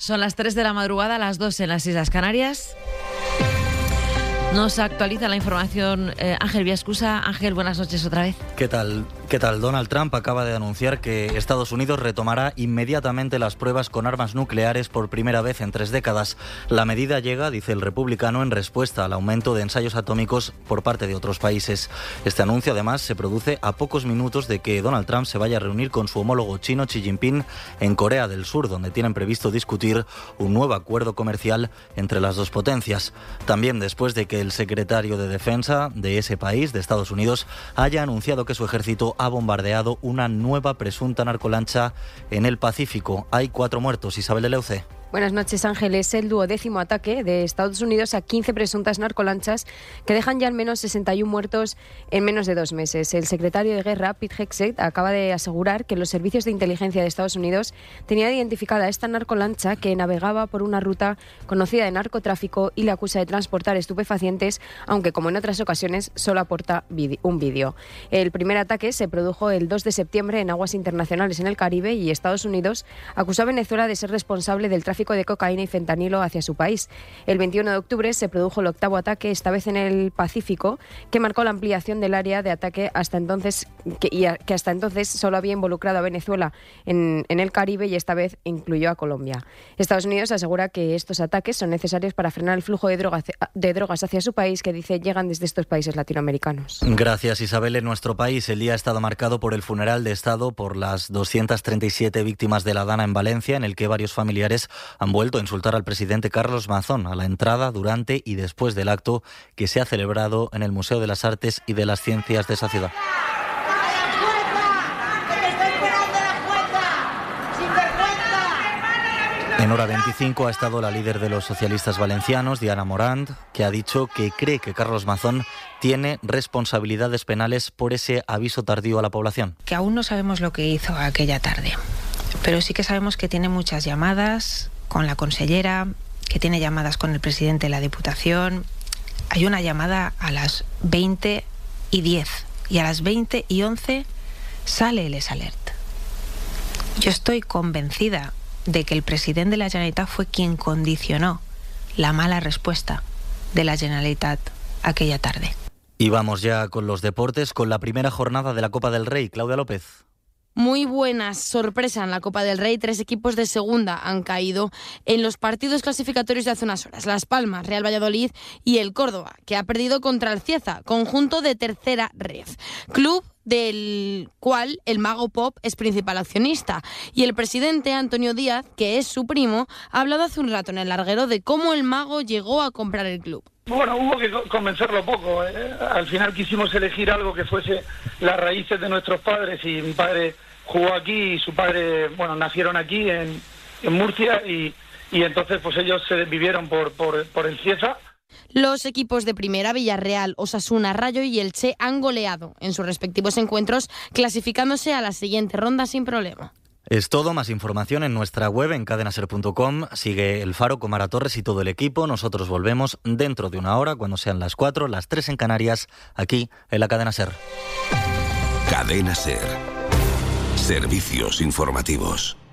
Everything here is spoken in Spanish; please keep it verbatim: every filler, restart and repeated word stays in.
Son las tres de la madrugada, las dos en las Islas Canarias. Nos actualiza la información eh, Ángel Viascusa. Ángel, buenas noches otra vez. ¿Qué tal? ¿Qué tal? Donald Trump acaba de anunciar que Estados Unidos retomará inmediatamente las pruebas con armas nucleares por primera vez en tres décadas. La medida llega, dice el republicano, en respuesta al aumento de ensayos atómicos por parte de otros países. Este anuncio, además, se produce a pocos minutos de que Donald Trump se vaya a reunir con su homólogo chino Xi Jinping en Corea del Sur, donde tienen previsto discutir un nuevo acuerdo comercial entre las dos potencias. También después de que el secretario de Defensa de ese país, de Estados Unidos, haya anunciado que su ejército ha bombardeado una nueva presunta narcolancha en el Pacífico. Hay cuatro muertos. Isabel de Leuce. Buenas noches, Ángel. Es el duodécimo ataque de Estados Unidos a quince presuntas narcolanchas que dejan ya al menos sesenta y uno muertos en menos de dos meses. El secretario de Guerra, Pete Hegseth, acaba de asegurar que los servicios de inteligencia de Estados Unidos tenían identificada esta narcolancha que navegaba por una ruta conocida de narcotráfico y le acusa de transportar estupefacientes, aunque como en otras ocasiones solo aporta un vídeo. El primer ataque se produjo el dos de septiembre en aguas internacionales en el Caribe y Estados Unidos acusó a Venezuela de ser responsable del tráfico de cocaína y fentanilo hacia su país. El veintiuno de octubre se produjo el octavo ataque, esta vez en el Pacífico, que marcó la ampliación del área de ataque hasta entonces, que, y a, que hasta entonces solo había involucrado a Venezuela en, en el Caribe y esta vez incluyó a Colombia. Estados Unidos asegura que estos ataques son necesarios para frenar el flujo de drogas, de drogas hacia su país, que dice llegan desde estos países latinoamericanos. Gracias, Isabel. En nuestro país el día ha estado marcado por el funeral de Estado por las doscientas treinta y siete víctimas de la Dana en Valencia, en el que varios familiares han vuelto a insultar al presidente Carlos Mazón a la entrada, durante y después del acto que se ha celebrado en el Museo de las Artes y de las Ciencias de esa ciudad. En hora veinticinco ha estado la líder de los socialistas valencianos, Diana Morant, que ha dicho que cree que Carlos Mazón tiene responsabilidades penales por ese aviso tardío a la población. Que aún no sabemos lo que hizo aquella tarde, pero sí que sabemos que tiene muchas llamadas con la consellera, que tiene llamadas con el presidente de la Diputación. Hay una llamada a las veinte y diez y a las veinte y once sale el S-Alert. Yo estoy convencida de que el presidente de la Generalitat fue quien condicionó la mala respuesta de la Generalitat aquella tarde. Y vamos ya con los deportes, con la primera jornada de la Copa del Rey. Claudia López. Muy buena sorpresa en la Copa del Rey. Tres equipos de segunda han caído en los partidos clasificatorios de hace unas horas. Las Palmas, Real Valladolid y el Córdoba, que ha perdido contra el Cieza, conjunto de tercera red. Club del cual el Mago Pop es principal accionista. Y el presidente, Antonio Díaz, que es su primo, ha hablado hace un rato en el larguero de cómo el Mago llegó a comprar el club. Bueno, hubo que convencerlo poco. ¿eh? Al final quisimos elegir algo que fuese las raíces de nuestros padres, y mi padre jugó aquí y su padre, bueno, nacieron aquí en, en Murcia y, y entonces pues ellos se vivieron por, por, por el Cieza. Los equipos de primera, Villarreal, Osasuna, Rayo y Elche, han goleado en sus respectivos encuentros, clasificándose a la siguiente ronda sin problema. Es todo. Más información en nuestra web, en cadena ser punto com. Sigue El Faro con Mara Torres y todo el equipo. Nosotros volvemos dentro de una hora, cuando sean las cuatro, las tres en Canarias, aquí en la Cadena Ser. Cadena Ser. Servicios informativos.